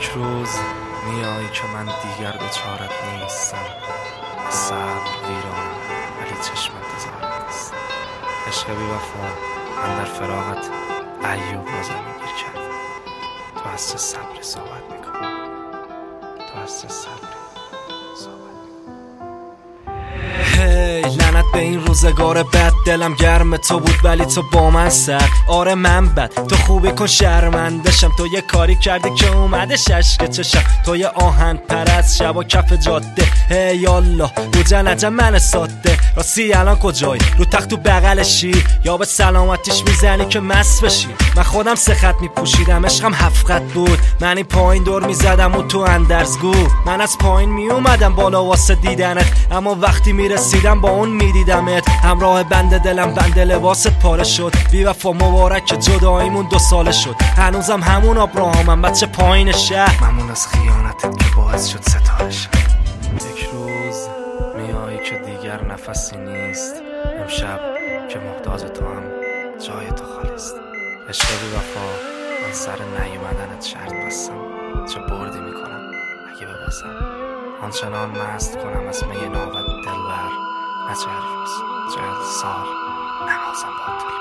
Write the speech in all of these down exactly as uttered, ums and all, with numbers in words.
یک روز میایی که من دیگر دوچارت نیستم. صبر ویرانم ولی چشم انتظارت نیست. عشق بی وفا من در فراقت ایوب را زمین گیر کردم. تو از چه صبری صحبت میکنی؟ تو از چه صبری صحبت هی لعنت به این روزگار بد، دلم گرم تو بود ولی تو با من سر. آره من بد، تو خوبی کن شرمندشم. تو یه کاری کردی که اومده ششک چشم. تو یه آهن پرست شب و کف جاده. هی یالله رو جنجم من ساده. راستی الان کجایی؟ رو تخت تو بغلشی یا به سلامتیش میزنی که مست بشی؟ من خودم سه خط میپوشیدم، عشقم هفت خط بود. من این پایین دور میزدم و تو اندرزگو. من از پایین میومدم بالا واسه دیدنت، اما وقتی میرسیدم با اون میدیدمت. همراه بند دلم بند لباست پاره شد. بی وفا مبارک که جداییمون دو ساله شد. هنوزم همون ابراهامم بچه پایین شهر. ممنون از خیانتت که باعث شد ستاره شد. یک روز میایی که دیگر نفسی نیست. امشب که محتاج تو هم جای تو خالی است. عشق بی وفا من سر نیومدنت شرط بستم. چه بردی میکنم اگه ببازم. آنچنان مست کنم از می ناوت دلبر. نه چهل روز چهل سال نمازم باطل.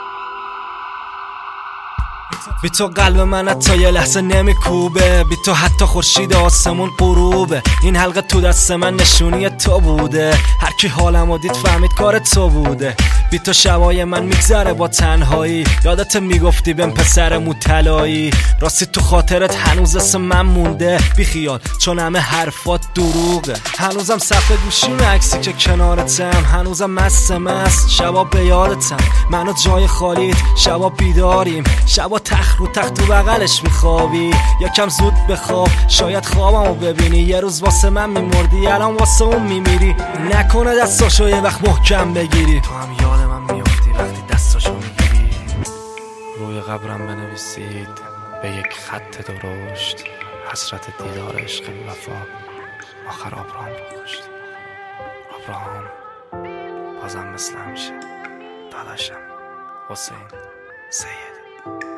بی تو قلب من حتی یه لحظه نمیکوبه. بی تو حتی خورشید آسمون غروبه. این حلقه تو دست من نشونی تو بوده. هر کی حالمو دید فهمید کار تو بوده. بی تو شبای من میگذره با تنهایی. یادت میگفتی بهم پسر مو طلایی. راستی تو خاطرت هنوز اسم من مونده. بی خیال چون همه حرفات دروغه. هنوزم صفحه گوشیم عکسی که کنارتم. هنوزم مست مست شبا به یادتم. منو جای خالیت شبا بیداریم. شبا تخت رو تخت تو بغلش میخوابی. یکم زود بخواب شاید خوابمو ببینی. یه روز واسه من میمردی الان واسه اون میمیری. نکنه دستاشو یه وقت محکم بگیری. تو هم یاد من میافتی وقتی دستاشو میگیری. روی قبرم بنویسید به یک خط درشت. حسرت دیدار عشق بی وفا آخر ابراهام رو کشت. ابراهام بازم مثل همیشه داداشم حسین سید.